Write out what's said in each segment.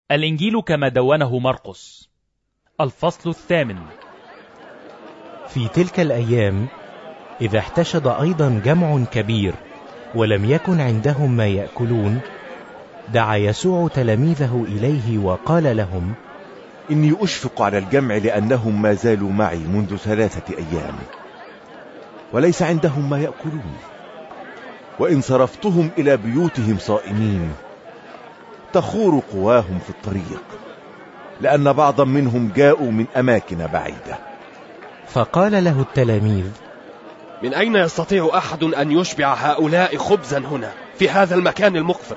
الإنجيل كما دونه مرقس. الفصل 8. في تلك الأيام إذا احتشد أيضا جمع كبير ولم يكن عندهم ما يأكلون، دعا يسوع تلاميذه إليه وقال لهم: إني أشفق على الجمع لأنهم ما زالوا معي منذ 3 أيام وليس عندهم ما يأكلون، وإن صرفتهم إلى بيوتهم صائمين تخور قواهم في الطريق، لأن بعضا منهم جاءوا من أماكن بعيدة. فقال له التلاميذ: من أين يستطيع أحد أن يشبع هؤلاء خبزا هنا في هذا المكان المقفر؟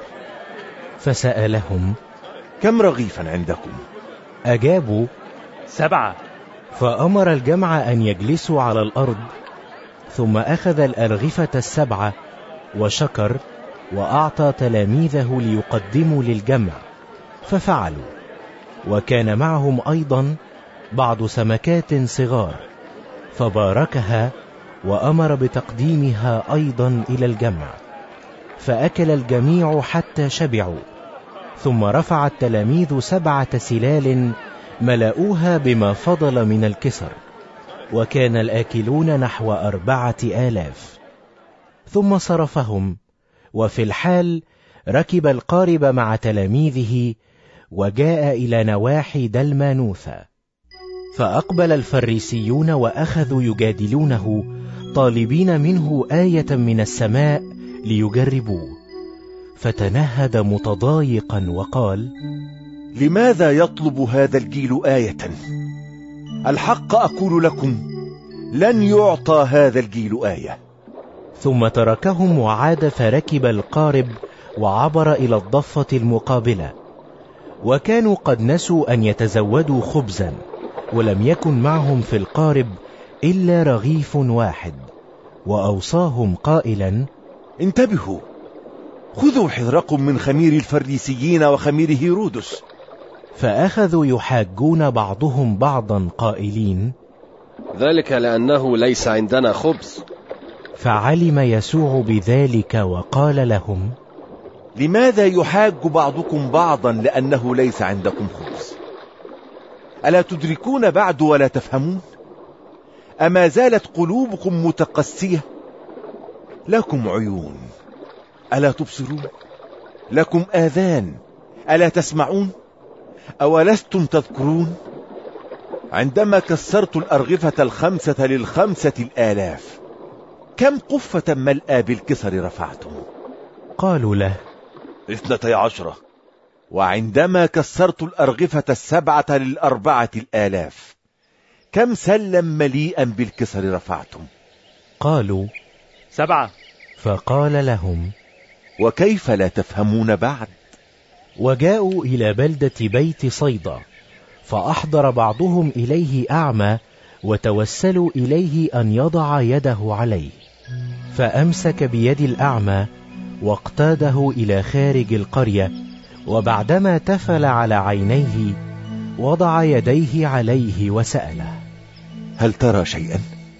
فسألهم: كم رغيفا عندكم؟ أجابوا: 7. فأمر الجمع أن يجلسوا على الأرض، ثم أخذ الأرغفة 7 وشكر وأعطى تلاميذه ليقدموا للجمع، ففعلوا. وكان معهم أيضا بعض سمكات صغار، فباركها وأمر بتقديمها أيضا إلى الجمع، فأكل الجميع حتى شبعوا. ثم رفع التلاميذ 7 سلال ملأوها بما فضل من الكسر، وكان الآكلون نحو 4000. ثم صرفهم، وفي الحال ركب القارب مع تلاميذه وجاء إلى نواحي دلمانوثا. فأقبل الفريسيون وأخذوا يجادلونه طالبين منه آية من السماء ليجربوه، فتنهد متضايقا وقال: لماذا يطلب هذا الجيل آية؟ الحق أقول لكم لن يعطى هذا الجيل آية. ثم تركهم وعاد فركب القارب وعبر إلى الضفة المقابلة. وكانوا قد نسوا أن يتزودوا خبزا، ولم يكن معهم في القارب إلا رغيف واحد، وأوصاهم قائلا: انتبهوا، خذوا حذركم من خمير الفريسيين وخمير هيرودس. فأخذوا يحاجون بعضهم بعضا قائلين: ذلك لأنه ليس عندنا خبز. فعلم يسوع بذلك وقال لهم: لماذا يحاج بعضكم بعضا لأنه ليس عندكم خبز؟ ألا تدركون بعد ولا تفهمون؟ أما زالت قلوبكم متقسية؟ لكم عيون ألا تبصرون؟ لكم آذان ألا تسمعون؟ أولستم تذكرون عندما كسرت الأرغفة 5 ل5,000 كم قفة ملأ بالكسر رفعتم؟ قالوا له: 12. وعندما كسرت الأرغفة 7 ل4,000 كم سلم مليئا بالكسر رفعتم؟ قالوا: 7. فقال لهم: وكيف لا تفهمون بعد؟ وجاءوا إلى بلدة بيت صيدا، فأحضر بعضهم إليه أعمى، وتوسلوا إليه أن يضع يده عليه، فأمسك بيد الأعمى واقتاده إلى خارج القرية، وبعدما تفل على عينيه وضع يديه عليه وسأله: هل ترى شيئا؟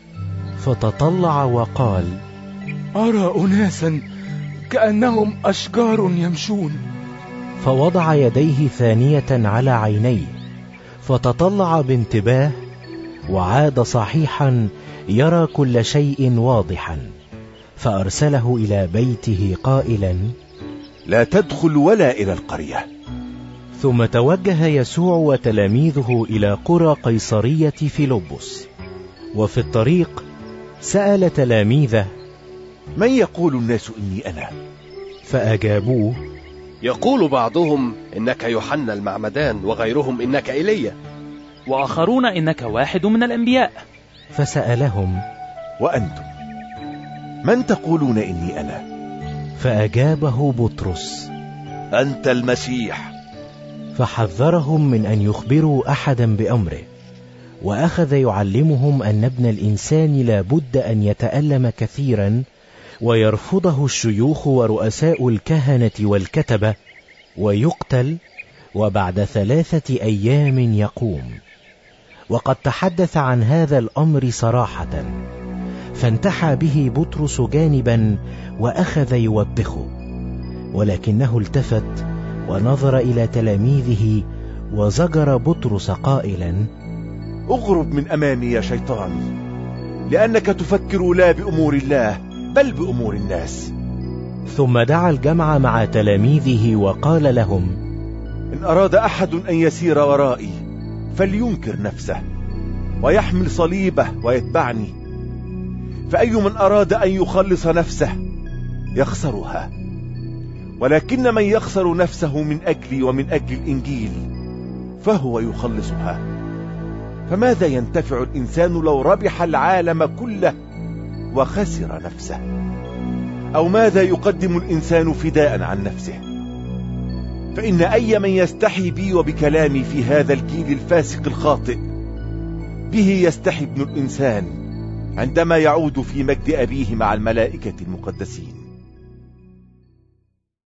فتطلع وقال: أرى أناسا كأنهم أشجار يمشون. فوضع يديه ثانية على عينيه، فتطلع بانتباه وعاد صحيحا يرى كل شيء واضحا، فأرسله إلى بيته قائلا: لا تدخل ولا إلى القرية. ثم توجه يسوع وتلاميذه إلى قرى قيصرية فيلبس، وفي الطريق سأل تلاميذه: من يقول الناس إني أنا؟ فأجابوه: يقول بعضهم إنك يوحنا المعمدان، وغيرهم إنك إيليا، وآخرون إنك واحد من الأنبياء. فسألهم: وأنتم من تقولون إني أنا؟ فأجابه بطرس: أنت المسيح. فحذرهم من أن يخبروا أحدا بأمره، وأخذ يعلمهم أن ابن الإنسان لا بد أن يتألم كثيرا، ويرفضه الشيوخ ورؤساء الكهنة والكتبة، ويقتل، وبعد 3 أيام يقوم. وقد تحدث عن هذا الأمر صراحة، فانتحى به بطرس جانبا وأخذ يوبخه، ولكنه التفت ونظر إلى تلاميذه وزجر بطرس قائلا: اغرب من أمامي يا شيطان، لأنك تفكر لا بأمور الله بل بأمور الناس. ثم دعا الجمع مع تلاميذه وقال لهم: إن أراد أحد أن يسير ورائي فلينكر نفسه ويحمل صليبه ويتبعني، فأي من أراد أن يخلص نفسه يخسرها، ولكن من يخسر نفسه من أجلي ومن أجل الإنجيل فهو يخلصها. فماذا ينتفع الإنسان لو ربح العالم كله وخسر نفسه؟ أو ماذا يقدم الإنسان فداء عن نفسه؟ فإن أي من يستحي بي وبكلامي في هذا الجيل الفاسق الخاطئ، به يستحي ابن الإنسان عندما يعود في مجد أبيه مع الملائكة المقدسين.